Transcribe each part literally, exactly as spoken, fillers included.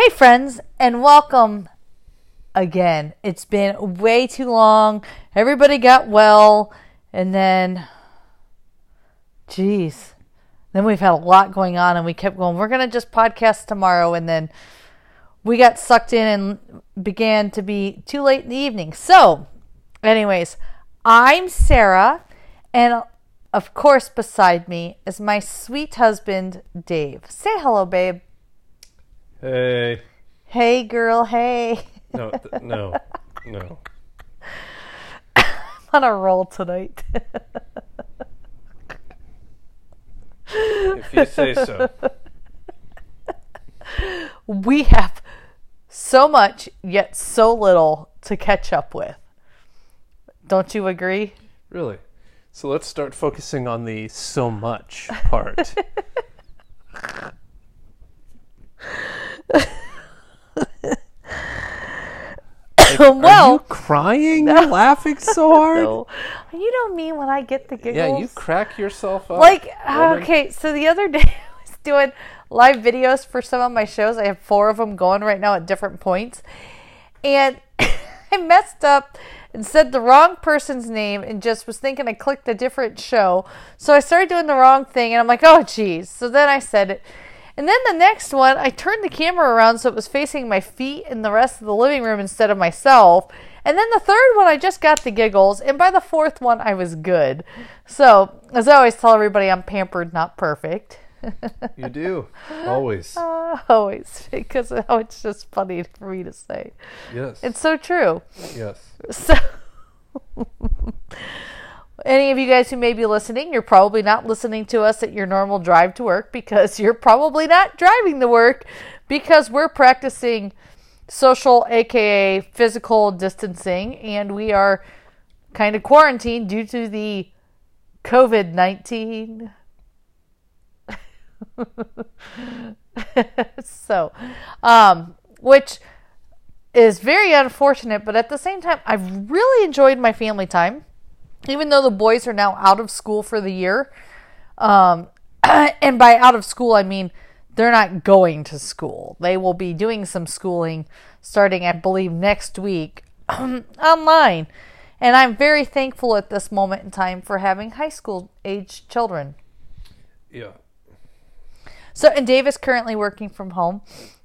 Hey friends, and welcome again. It's been way too long. Everybody got well, and then, geez, then we've had a lot going on, and we kept going, we're going to just podcast tomorrow, and then we got sucked in and began to be too late in the evening. So, anyways, I'm Sarah, and of course beside me is my sweet husband, Dave. Say hello, babe. Hey. Hey, girl, hey. No, th- no, no. I'm on a roll tonight. If you say so. We have so much, yet so little to catch up with. Don't you agree? Really? So let's start focusing on the so much part. Like, well, are you crying? You're laughing so hard? no. You know me when I get the giggles. Yeah, you crack yourself up. Like, woman. okay, so the other day I was doing live videos for some of my shows. I have four of them going right now at different points. And I messed up and said the wrong person's name and just was thinking I clicked a different show. So I started doing the wrong thing and I'm like, oh, geez. So then I said it. And then the next one, I turned the camera around so it was facing my feet and the rest of the living room instead of myself. And then the third one, I just got the giggles. And by the fourth one, I was good. So, as I always tell everybody, I'm pampered, not perfect. You do. Always. Uh, always. Because oh, it's just funny for me to say. Yes. It's so true. Yes. So, any of you guys who may be listening, you're probably not listening to us at your normal drive to work because you're probably not driving to work because we're practicing social, aka physical distancing, and we are kind of quarantined due to the covid nineteen. so, um, which is very unfortunate, but at the same time, I've really enjoyed my family time. Even though the boys are now out of school for the year, um, and by out of school, I mean they're not going to school. They will be doing some schooling starting, I believe, next week online. And I'm very thankful at this moment in time for having high school age children. Yeah. So, and Dave is currently working from home.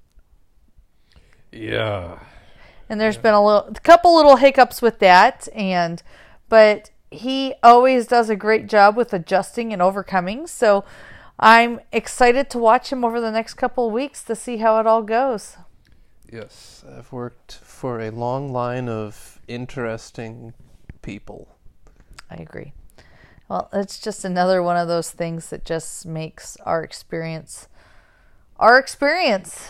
Yeah. And there's yeah. been a little, a couple little hiccups with that, and but he always does a great job with adjusting and overcoming. So I'm excited to watch him over the next couple of weeks to see how it all goes. Yes, I've worked for a long line of interesting people. I agree. Well, it's just another one of those things that just makes our experience our experience.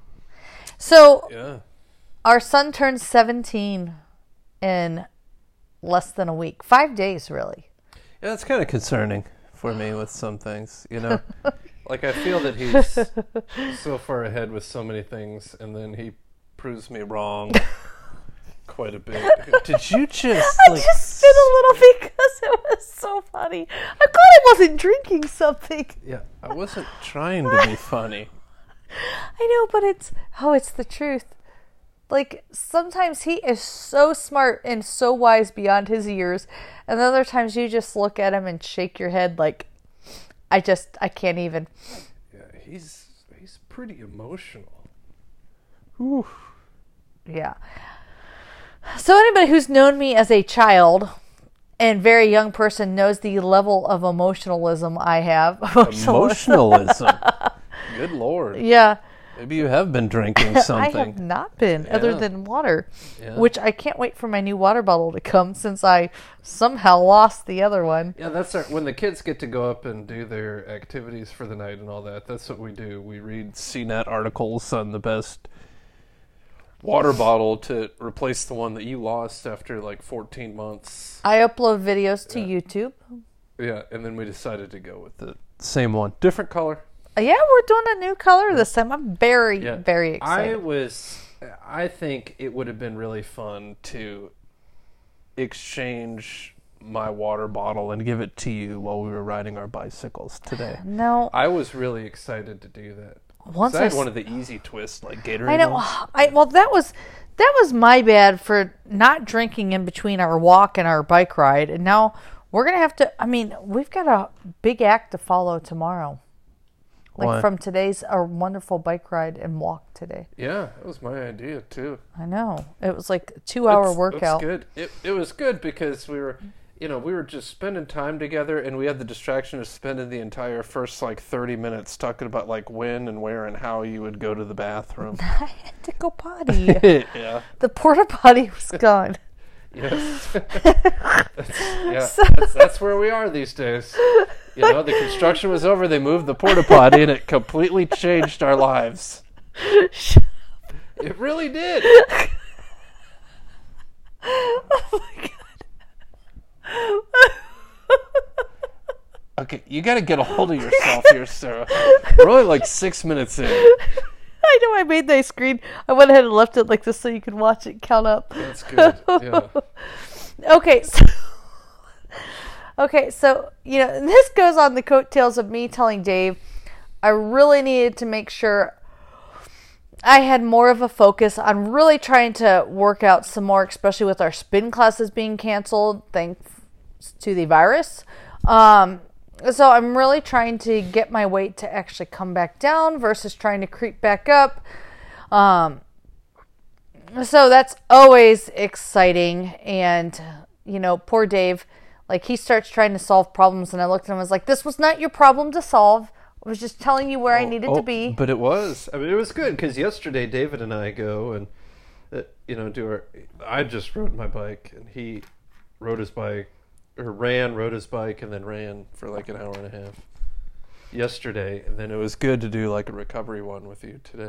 So yeah. Our son turns seventeen in less than a week. Five days, really. Yeah, it's kind of concerning for me with some things, you know? Like, I feel that he's so far ahead with so many things, and then he proves me wrong quite a bit. Did you just, I like... just spit a little because it was so funny. I'm glad I wasn't drinking something. Yeah, I wasn't trying to be funny. I know, but it's... Oh, it's the truth. Like, sometimes he is so smart and so wise beyond his years, and other times you just look at him and shake your head like, I just, I can't even. Yeah, he's he's pretty emotional. Ooh. Yeah. So anybody who's known me as a child and very young person knows the level of emotionalism I have. Emotionalism? Good Lord. Yeah. Maybe you have been drinking something. I have not been, yeah. other than water, yeah. which I can't wait for my new water bottle to come since I somehow lost the other one. Yeah, that's our, when the kids get to go up and do their activities for the night and all that. That's what we do. We read C net articles on the best water bottle to replace the one that you lost after like fourteen months. I upload videos to yeah. YouTube. Yeah, and then we decided to go with the same one. Different color. Yeah, we're doing a new color this time. I'm very, yeah. very excited. I was, I think it would have been really fun to exchange my water bottle and give it to you while we were riding our bicycles today. No. I was really excited to do that. once I I, had s- one of the easy twists, like Gatorade. I know. ones. I well, that was that was my bad for not drinking in between our walk and our bike ride, and now we're gonna have to. I mean, we've got a big act to follow tomorrow, like Why? from today's our wonderful bike ride and walk today. Yeah, that was my idea too. I know it was like a two-hour It's- workout. It's good. It it was good because we were, you know, we were just spending time together, and we had the distraction of spending the entire first like thirty minutes talking about like when and where and how you would go to the bathroom. I had to go potty. Yeah. The porta potty was gone. Yes. that's, yeah. That's, that's where we are these days. You know, the construction was over. They moved the porta potty, and it completely changed our lives. It really did. Oh my god. Okay, you got to get a hold of yourself here, Sarah. We're only like six minutes in. I know I made that screen. I went ahead and left it like this so you could watch it count up. That's good. Yeah. Okay, so okay, so you know this goes on the coattails of me telling Dave I really needed to make sure I had more of a focus on really trying to work out some more, especially with our spin classes being canceled thanks to the virus. Um, so I'm really trying to get my weight to actually come back down versus trying to creep back up. Um, so that's always exciting. And, you know, poor Dave, like he starts trying to solve problems and I looked at him and was like, this was not your problem to solve. I was just telling you where I needed Oh, to be. But it was. I mean, it was good because yesterday David and I go and, uh, you know, do our. I just rode my bike and he rode his bike, or ran, rode his bike, and then ran for like an hour and a half yesterday. And then it was good to do like a recovery one with you today.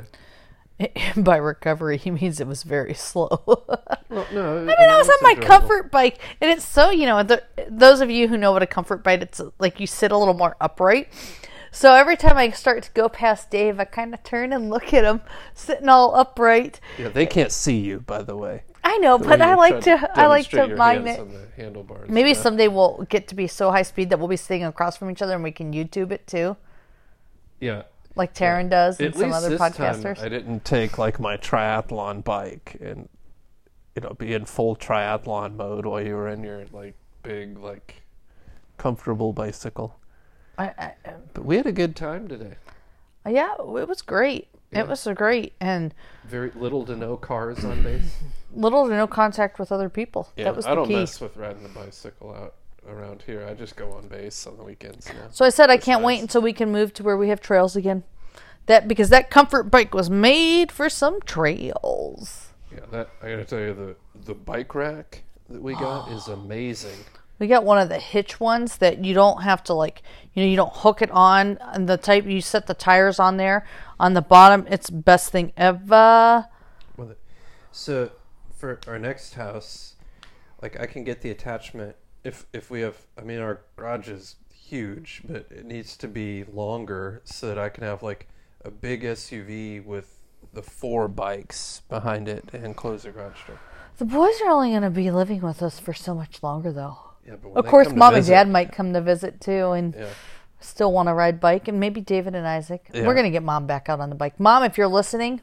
By recovery, he means it was very slow. Well, no, I mean, I was on my comfort bike, and it's so, you know, the, those of you who know what a comfort bike, it's like you sit a little more upright. So every time I start to go past Dave, I kind of turn and look at him sitting all upright. Yeah, they can't see you, by the way. I know, but I like to, I like to mind it. On the handlebars. Maybe yeah. someday we'll get to be so high speed that we'll be sitting across from each other and we can YouTube it too, Yeah. like Taryn does and At some least other this podcasters. time I didn't take like my triathlon bike and, you know, be in full triathlon mode while you were in your like big like comfortable bicycle. I, I, But we had a good time today. yeah, it was great. Yeah. It was so great, and Very little to no cars on base. little to no contact with other people. Yeah, that was the I don't key. mess with riding the bicycle out around here. I just go on base on the weekends now. So I said I That's can't nice. wait until we can move to where we have trails again. That because that comfort bike was made for some trails. Yeah, that I gotta tell you, the the bike rack that we got is amazing. We got one of the hitch ones that you don't have to like, you know, you don't hook it on, and the type you set the tires on there on the bottom. It's best thing ever. Well, so for our next house, like I can get the attachment if if we have. I mean, our garage is huge, but it needs to be longer so that I can have like a big S U V with the four bikes behind it and close the garage door. The boys are only going to be living with us for so much longer, though. Yeah, but when Of they course, come to mom and visit- dad might come to visit too, and Yeah. still want to ride bike, and maybe David and Isaac. Yeah. We're going to get mom back out on the bike. Mom, if you're listening,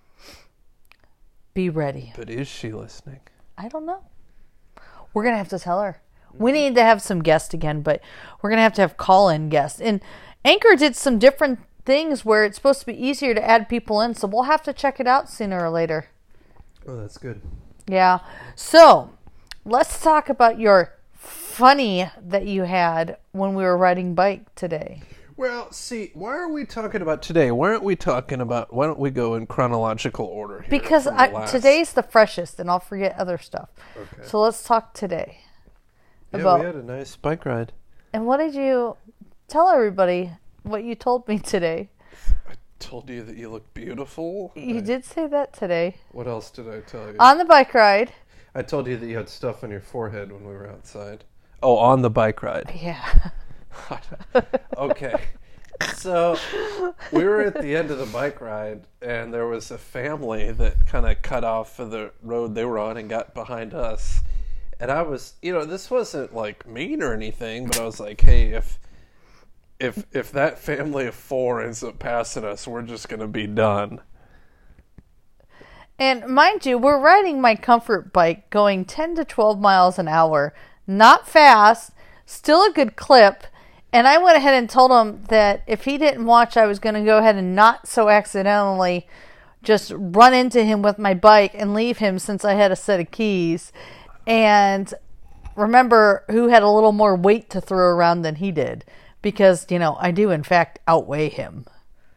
be ready. But is she listening? I don't know. We're going to have to tell her. We need to have some guests again, but we're going to have to have call-in guests. And Anchor did some different things where it's supposed to be easier to add people in, so we'll have to check it out sooner or later. Oh, that's good. Yeah. So, let's talk about your funny that you had when we were riding bike today. Well, see, why are we talking about today? Why aren't we talking about? Why don't we go in chronological order here? Because from the I, last- today's the freshest, and I'll forget other stuff. Okay. So let's talk today. Yeah, about we had a nice bike ride. and what did you tell everybody? What you told me today? I told you that you look beautiful. You I- did say that today What else did I tell you? on the bike ride. I told you that you had stuff on your forehead when we were outside. Oh, on the bike ride. Yeah. Okay. So we were at the end of the bike ride, and there was a family that kind of cut off of the road they were on and got behind us. And I was, you know, this wasn't like mean or anything, but I was like, hey, if if if that family of four ends up passing us, we're just gonna be done. And mind you, we're riding my comfort bike going ten to twelve miles an hour. Not fast, still a good clip. And I went ahead and told him that if he didn't watch, I was going to go ahead and not so accidentally just run into him with my bike and leave him since I had a set of keys. And remember who had a little more weight to throw around than he did. Because, you know, I do in fact outweigh him.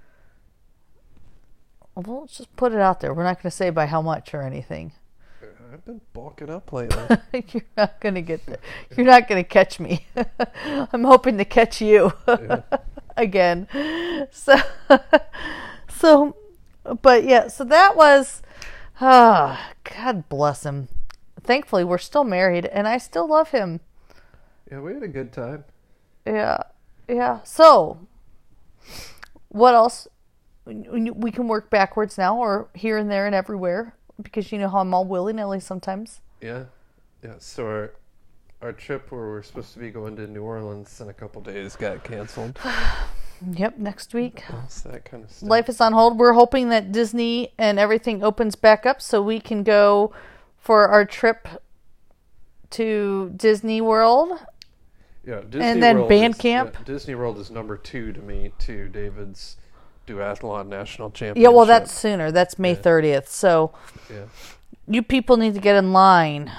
Well, let's just put it out there. We're not going to say by how much or anything. I've been bulking up lately. You're not going to get there. You're not going to catch me. I'm hoping to catch you Yeah. again. So, so, but yeah, so that was, ah, God bless him. Thankfully, we're still married and I still love him. Yeah, we had a good time. Yeah. Yeah. So, what else? We can work backwards now or here and there and everywhere. Because you know how I'm all willy-nilly sometimes. Yeah. Yeah, so our, our trip where we're supposed to be going to New Orleans in a couple days got canceled. Yep, next week. That's that kind of stuff. Life is on hold. We're hoping that Disney and everything opens back up so we can go for our trip to Disney World. Yeah, Disney and then World band is, camp. Yeah, Disney World is number two to me, to David's duathlon national championship. Yeah, well, that's sooner. That's May Yeah. thirtieth. So Yeah. you people need to get in line.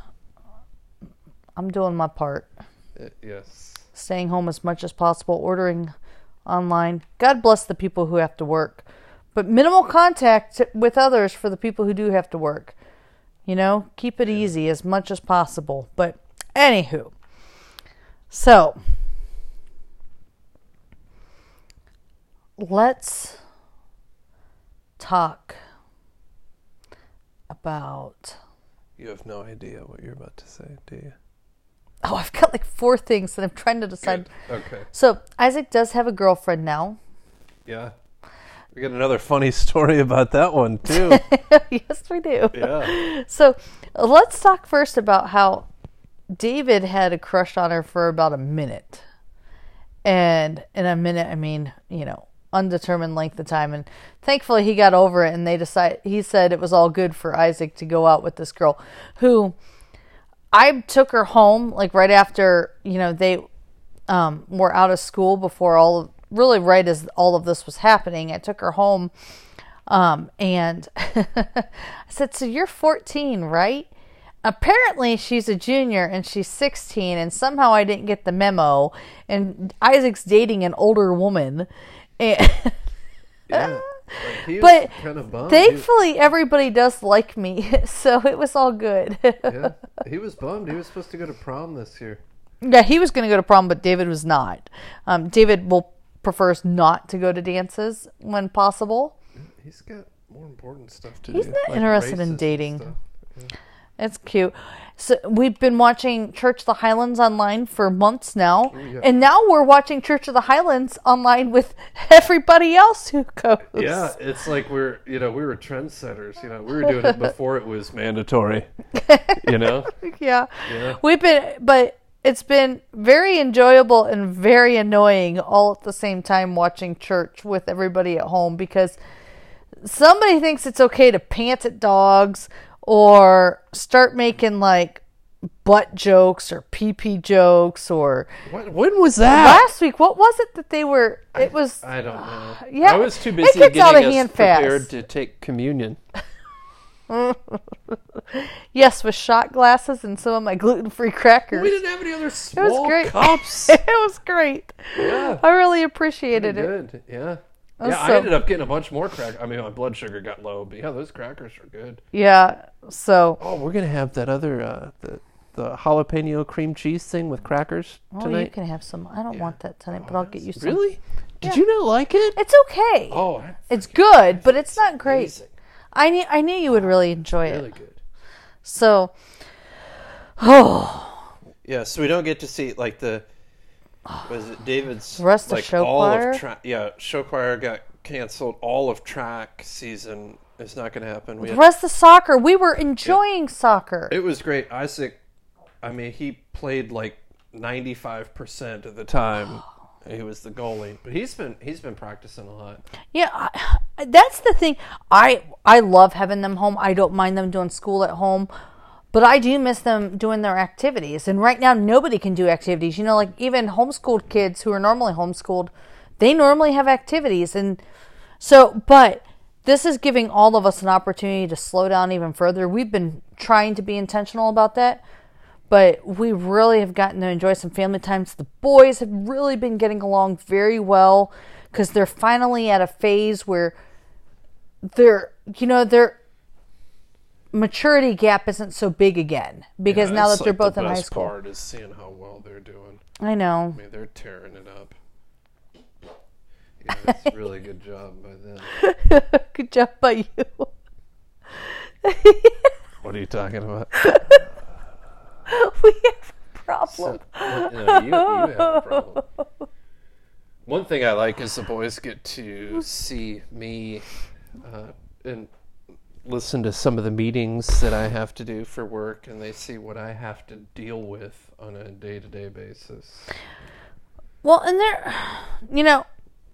I'm doing my part. Uh, yes. Staying home as much as possible, ordering online. God bless the people who have to work. But minimal contact with others for the people who do have to work. You know, keep it easy as much as possible. But anywho. So, let's talk about... You have no idea what you're about to say, do you? Oh, I've got like four things that I'm trying to decide. Good. Okay. So, Isaac does have a girlfriend now. Yeah. We got another funny story about that one, too. Yes, we do. Yeah. So, let's talk first about how David had a crush on her for about a minute. And in a minute, I mean, you know, undetermined length of time. And thankfully he got over it and they decided, he said it was all good for Isaac to go out with this girl who I took her home like right after, you know, they um, were out of school before all of, really right as all of this was happening. I took her home um, and I said, so you're fourteen, right? Apparently she's a junior and she's sixteen and somehow I didn't get the memo and Isaac's dating an older woman. And Yeah. Like, he was but kind of bummed. thankfully everybody does like me, so it was all good. He, yeah. He was bummed. He was supposed to go to prom this year. Yeah, he was going to go to prom, but David was not. Um, David will prefers not to go to dances when possible. He's got more important stuff to He's do. not like interested in races and dating. stuff. Yeah. It's cute. So we've been watching Church of the Highlands online for months now, Oh, yeah. and now we're watching Church of the Highlands online with everybody else who goes. Yeah, it's like we're, you know, we were trendsetters. You know, we were doing it before it was mandatory. You know? yeah. Yeah. We've been, but it's been very enjoyable and very annoying all at the same time watching church with everybody at home because somebody thinks it's okay to pant at dogs or start making like butt jokes or pee-pee jokes or What, when was that? last week, what was it that they were, it was, I don't know. yeah, I was too it busy gets out getting of us hand prepared fast. to take communion. Yes, with shot glasses and some of my gluten-free crackers. We didn't have any other small It was great. cups. It was great. Yeah. I really appreciated Pretty it. good. Yeah. Oh, Yeah, I so- ended up getting a bunch more crackers. I mean, my blood sugar got low, but yeah, those crackers are good. Yeah. So, Oh, we're gonna have that other uh, the the jalapeno cream cheese thing with crackers oh, you tonight. can have some. I don't Yeah. want that tonight, Oh, but I'll get you some. Really? Did Yeah. you not like it? It's okay. Oh, I- It's good, but it's not great. amazing. I knew I knew you would really enjoy Really it. good. So, oh, Yeah, so we don't get to see like the was it David's The rest of like show all choir? of track. Yeah, show choir got canceled. All of track season is not going to happen. We the had, rest of soccer, we were enjoying soccer. it was great. Isaac, I mean, he played like ninety-five percent of the time He was the goalie, but he's been he's been practicing a lot. Yeah, I, that's the thing. I I love having them home. I don't mind them doing school at home, but I do miss them doing their activities. And right now, nobody can do activities. You know, like even homeschooled kids who are normally homeschooled, they normally have activities. And so, but this is giving all of us an opportunity to slow down even further. We've been trying to be intentional about that. But we really have gotten to enjoy some family times. The boys have really been getting along very well because they're finally at a phase where they're, you know, their maturity gap isn't so big again. Because Yeah, now that's that they're like both the in high best school. part is seeing how well they're doing. I know. I mean, they're tearing it up. Yeah, that's a really good job by them. Good job by you. What are you talking about? We have a problem. So, no, you, you have a problem. One thing I like is the boys get to see me uh, and listen to some of the meetings that I have to do for work, and they see what I have to deal with on a day-to-day basis. Well, and there, you know,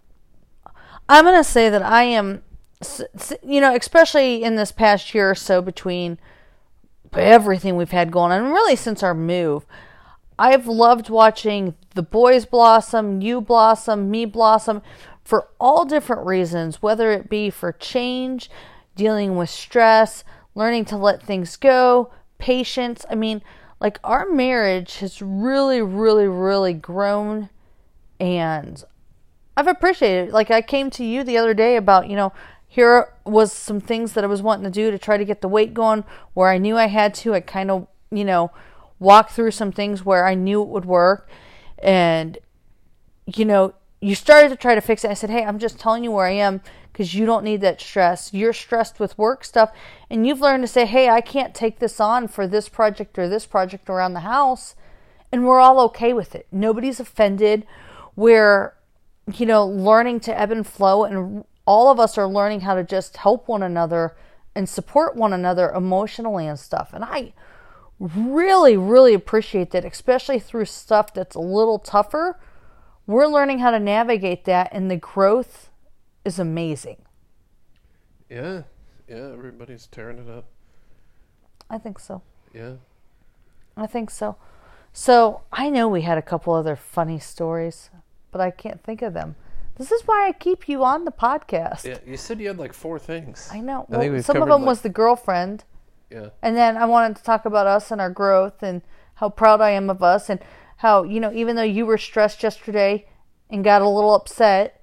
I'm going to say that I am, you know, especially in this past year or so between everything we've had going on, and really since our move, I've loved watching the boys blossom, you blossom, me blossom, for all different reasons, whether it be for change, dealing with stress, learning to let things go, patience. I mean, like our marriage has really, really, really grown, and I've appreciated it. Like I came to you the other day about, you know, here was some things that I was wanting to do to try to get the weight going where I knew I had to. I kind of, you know, walked through some things where I knew it would work. And, you know, you started to try to fix it. I said, hey, I'm just telling you where I am because you don't need that stress. You're stressed with work stuff. And you've learned to say, hey, I can't take this on for this project or this project around the house. And we're all okay with it. Nobody's offended. We're, you know, learning to ebb and flow, and all of us are learning how to just help one another and support one another emotionally and stuff. And I really, really appreciate that, especially through stuff that's a little tougher. We're learning how to navigate that, and the growth is amazing. Yeah, yeah, everybody's tearing it up. I think so. Yeah. I think so. So I know we had a couple other funny stories, but I can't think of them. This is why I keep you on the podcast. Yeah, you said you had like four things. I know. I think Well, we've some of covered, them like- was the girlfriend. Yeah. And then I wanted to talk about us and our growth and how proud I am of us and how, you know, even though you were stressed yesterday and got a little upset,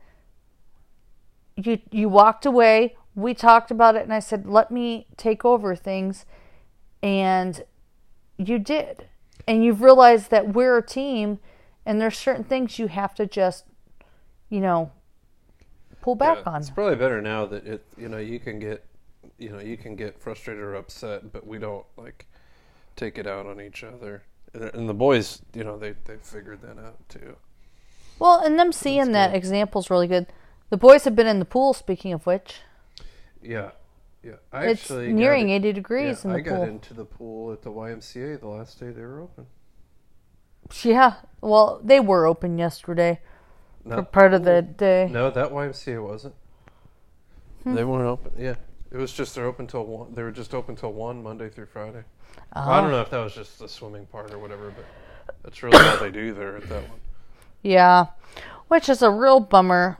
you you walked away. We talked about it, and I said, let me take over things. And you did. And you've realized that we're a team, and there's certain things you have to just, you know, pull back Yeah, on. It's probably better now that it, you know, you can get, you know, you can get frustrated or upset, but we don't like take it out on each other. And, and the boys, you know, they they figured that out too. Well, and them seeing that good. example is really good. The boys have been in the pool, speaking of which. Yeah, yeah. I It's actually nearing got it- eighty degrees yeah, in the I got pool. into the pool at the Y M C A the last day they were open. Yeah, well, they were open yesterday No, for part of the day. no, that Y M C A wasn't. Hmm. They weren't open. Yeah, it was just they're open till one. They were just open till one Monday through Friday. Oh. I don't know if that was just the swimming part or whatever, but that's really all they do there at that one. Yeah, which is a real bummer.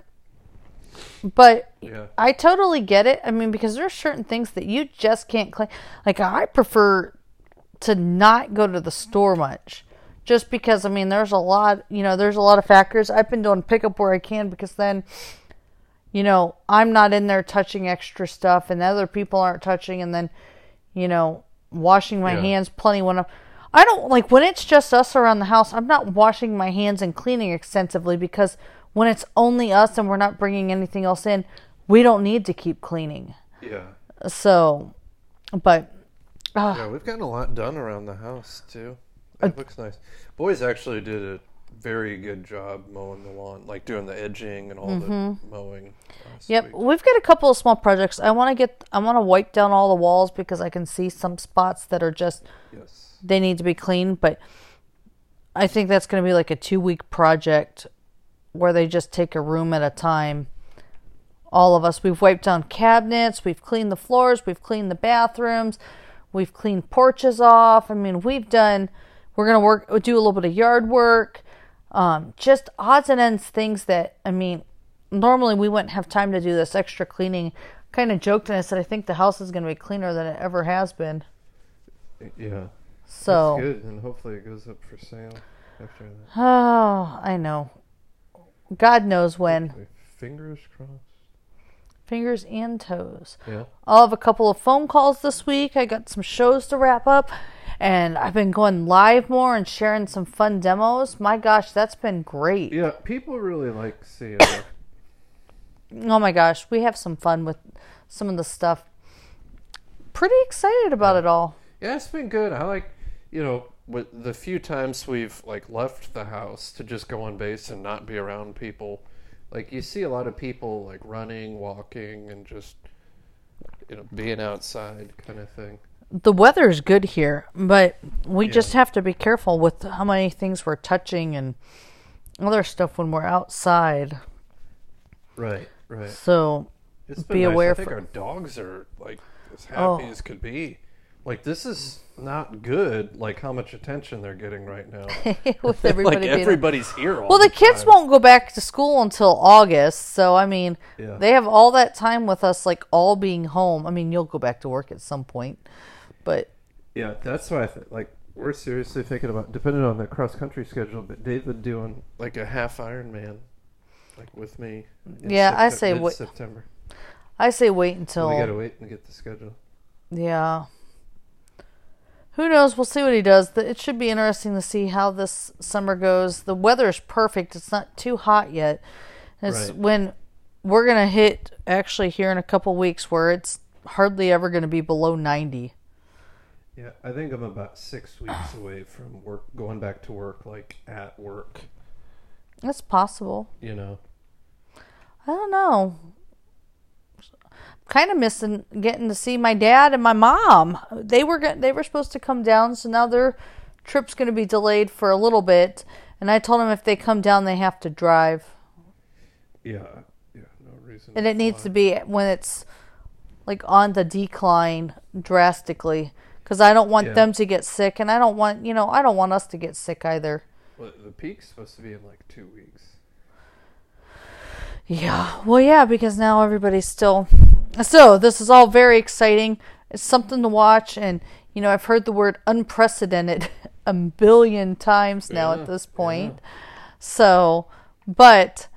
But Yeah. I totally get it. I mean, because there's certain things that you just can't clean. Like, I prefer to not go to the store much. Just because, I mean, there's a lot, you know, there's a lot of factors. I've been doing pickup where I can because then, you know, I'm not in there touching extra stuff and other people aren't touching, and then, you know, washing my Yeah. hands plenty when I'm, I don't, like, when it's just us around the house, I'm not washing my hands and cleaning extensively because when it's only us and we're not bringing anything else in, we don't need to keep cleaning. Yeah. So, but, uh, Yeah, we've gotten a lot done around the house too. It looks nice. Boys actually did a very good job mowing the lawn, like doing the edging and all the mowing. last yep, week. we've got a couple of small projects. I want to get, I want to wipe down all the walls because I can see some spots that are just, Yes. they need to be cleaned, but I think that's going to be like a two week project where they just take a room at a time. All of us, we've wiped down cabinets, we've cleaned the floors, we've cleaned the bathrooms, we've cleaned porches off. I mean, we've done, we're going to work, do a little bit of yard work, um, just odds and ends things that, I mean, normally we wouldn't have time to do this extra cleaning. Kind of joked and I said, I think the house is going to be cleaner than it ever has been. Yeah. So. That's good, and hopefully it goes up for sale after that. Oh, I know. God knows when. Fingers crossed. Fingers and toes. Yeah. I'll have a couple of phone calls this week. I got some shows to wrap up. And I've been going live more and sharing some fun demos. My gosh, that's been great. Yeah, people really like seeing it. Oh my gosh, we have some fun with some of the stuff. Pretty excited about it all. Yeah, it's been good. I like, you know, with the few times we've like left the house to just go on base and not be around people. Like, you see a lot of people, like, running, walking, and just, you know, being outside kind of thing. The weather's good here, but we Yeah. just have to be careful with how many things we're touching and other stuff when we're outside. Right, right. So, It's been be nice. aware I think for- our dogs are, like, as happy Oh. as could be. Like, this is not good, like, how much attention they're getting right now. with everybody like, being... everybody's here all Well, the kids time. won't go back to school until August, so, I mean, Yeah. they have all that time with us, like, all being home. I mean, you'll go back to work at some point, but... Yeah, that's why I think, like, we're seriously thinking about, depending on the cross-country schedule, but David doing, like, a half Ironman, like, with me. in Yeah, I Septem- say wait- mid-September. I say wait So until... we gotta wait and get the schedule. Yeah. Who knows? We'll see what he does. The- It should be interesting to see how this summer goes. The weather is perfect. It's not too hot yet. It's Right. when we're going to hit, actually, here in a couple weeks, where it's hardly ever going to be below ninety. Yeah, I think I'm about six weeks away from work, going back to work, like, at work, That's possible. you know? I don't know. Kind of missing getting to see my dad and my mom. They were go- they were supposed to come down, so now their trip's going to be delayed for a little bit. And I told them if they come down, they have to drive. Yeah, yeah, no reason. And it needs to be when it's like on the decline drastically, because I don't want Yeah. them to get sick, and I don't want you know I don't want us to get sick either. Well, the peak's supposed to be in, like, two weeks. Yeah, well, yeah, because now everybody's still. So this is all very exciting. It's something to watch, and you know I've heard the word unprecedented a billion times now Yeah, at this point. So, but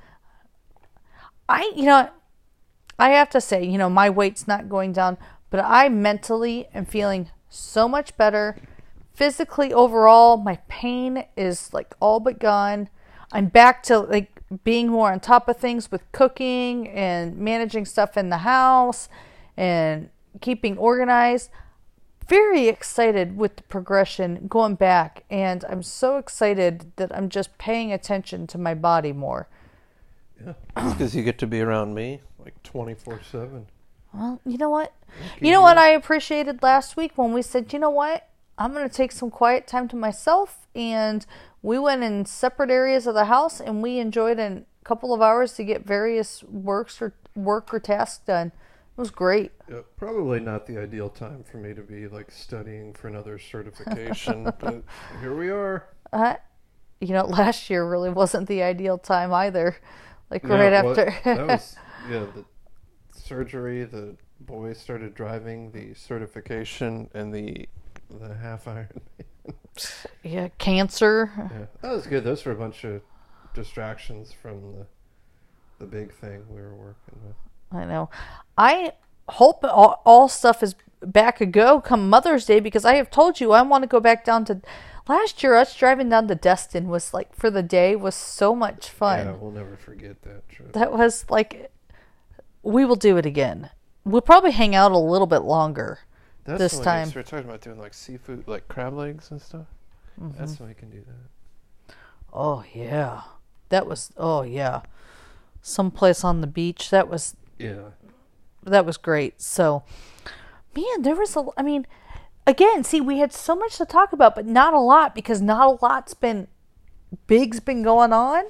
I, you know, I have to say, you know, my weight's not going down, but I mentally am feeling so much better. Physically, overall, my pain is like all but gone. I'm back to like being more on top of things with cooking and managing stuff in the house and keeping organized. Very excited with the progression going back, and I'm so excited that I'm just paying attention to my body more. Yeah, because you get to be around me, like, twenty-four seven. Well, you know what? You know what I appreciated last week when we said, you know what? I'm going to take some quiet time to myself, and we went in separate areas of the house, and we enjoyed a couple of hours to get various works or work or tasks done. It was great. Yeah, probably not the ideal time for me to be, like, studying for another certification, but here we are. Uh, you know, last year really wasn't the ideal time either. Like Yeah, right well, after. that was, yeah, the surgery, the boy started driving, the certification, and the the half Ironman. Yeah, cancer. Yeah, that was good. Those were a bunch of distractions from the the big thing we were working with. I know. I hope all, all stuff is back a go come Mother's Day, because I have told you I want to go back down to. Last year, us driving down to Destin was like for the day was so much fun. Yeah, we'll never forget that trip. That was like, we will do it again. We'll probably hang out a little bit longer That's this when we time. We're talking about doing, like, seafood, like crab legs and stuff. Mm-hmm. That's when we can do that. Oh yeah, that was. Oh yeah, someplace on the beach. That was. Yeah. That was great. So, man, there was a. I mean, again, see, we had so much to talk about, but not a lot, because not a lot's been big's been going on.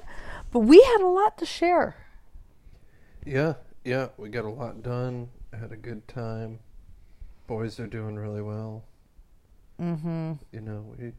But we had a lot to share. Yeah, yeah, we got a lot done. Had a good time. Boys are doing really well. Mm-hmm. You know, we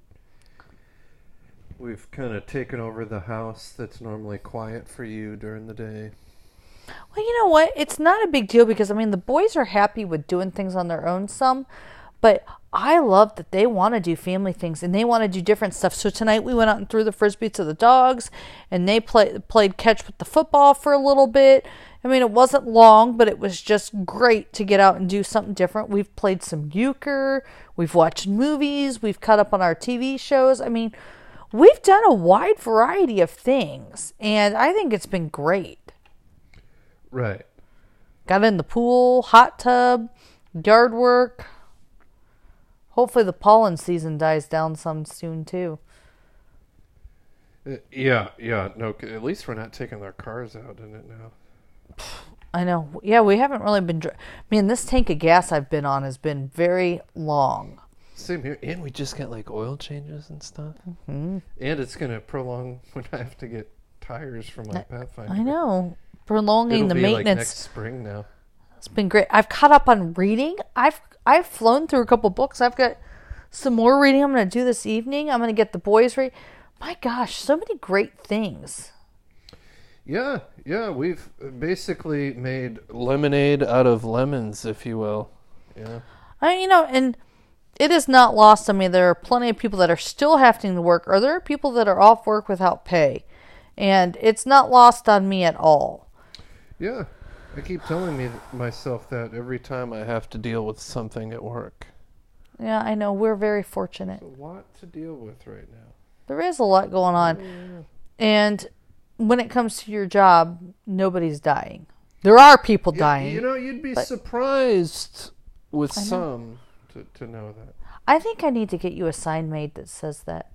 we've kind of taken over the house that's normally quiet for you during the day. Well, you know what? It's not a big deal because, I mean, the boys are happy with doing things on their own some, but I love that they want to do family things and they want to do different stuff. So tonight we went out and threw the frisbee to the dogs and they play, played catch with the football for a little bit. I mean, it wasn't long, but it was just great to get out and do something different. We've played some euchre. We've watched movies. We've caught up on our T V shows. I mean, we've done a wide variety of things, and I think it's been great. Right. Got in the pool, hot tub, yard work. Hopefully the pollen season dies down some soon, too. Uh, yeah, yeah. No, c- at least we're not taking our cars out in it now. I know. Yeah, we haven't really been... Dr- Man, this tank of gas I've been on has been very long. Same here. And we just got like oil changes and stuff. Mm-hmm. And it's going to prolong when I have to get tires for my Pathfinder. I know. Prolonging It'll the be maintenance. like next spring now. It's been great. I've caught up on reading. I've I've flown through a couple books. I've got some more reading I'm going to do this evening. I'm going to get the boys ready. My gosh, so many great things. Yeah, yeah. We've basically made lemonade out of lemons, if you will. Yeah. I, you know, and it is not lost on me. There are plenty of people that are still having to work, or there are people that are off work without pay. And it's not lost on me at all. Yeah. I keep telling me myself that every time I have to deal with something at work. Yeah, I know. We're very fortunate. There's a lot to deal with right now. There is a lot going on. Oh, yeah. And when it comes to your job, nobody's dying. There are people Yeah, dying. you know, you'd be but- surprised with I know. some to, to know that. I think I need to get you a sign made that says that.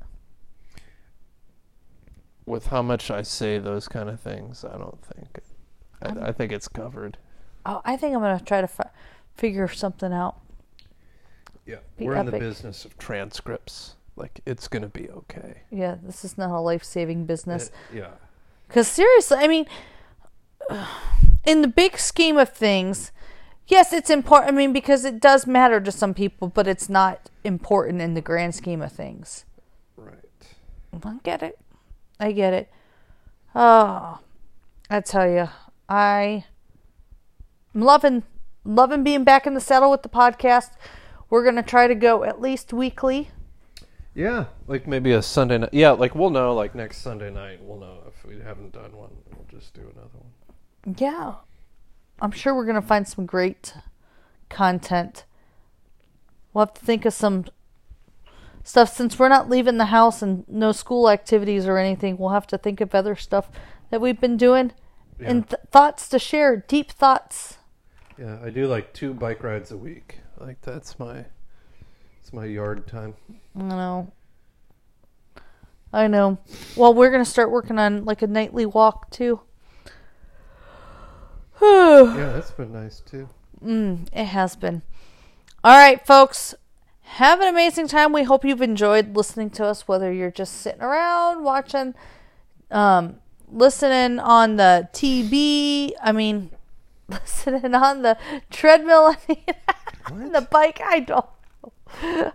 With how much I say those kind of things, I don't think. I, I think it's covered. Oh, I think I'm going to try to fi- figure something out. Yeah, Be we're in the epic. business of transcripts. Like, it's going to be okay. Yeah, this is not a life-saving business. Uh, yeah. Because seriously, I mean, in the big scheme of things, yes, it's important. I mean, because it does matter to some people, but it's not important in the grand scheme of things. Right. I get it. I get it. Oh, I tell you, I am loving, loving being back in the saddle with the podcast. We're going to try to go at least weekly. Yeah, like maybe a Sunday night. Yeah, like we'll know, like next Sunday night, we'll know if we haven't done one. We'll just do another one. Yeah. I'm sure we're going to find some great content. We'll have to think of some stuff. Since we're not leaving the house and no school activities or anything, we'll have to think of other stuff that we've been doing. Yeah. And th- thoughts to share, deep thoughts. Yeah, I do like two bike rides a week. Like that's my, it's my yard time. I know. I know. Well, we're going to start working on like a nightly walk too. Yeah, that's been nice too. Mm, it has been. All right, folks. Have an amazing time. We hope you've enjoyed listening to us, whether you're just sitting around watching, um, listening on the T V. I mean, listening on the treadmill and the bike. I don't know.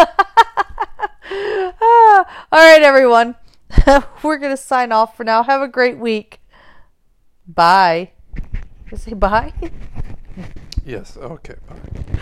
All right, everyone. We're going to sign off for now. Have a great week. Bye. Did I say bye? Yes, okay, bye.